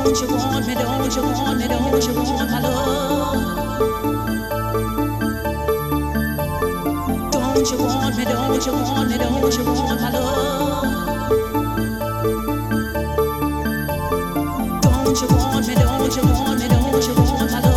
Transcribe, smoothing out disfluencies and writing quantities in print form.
Don't you want me, don't you want me, don't you want my love? Don't you want me, don't you want me, don't you want my love? Don't you want me, don't you want me, don't you want my love?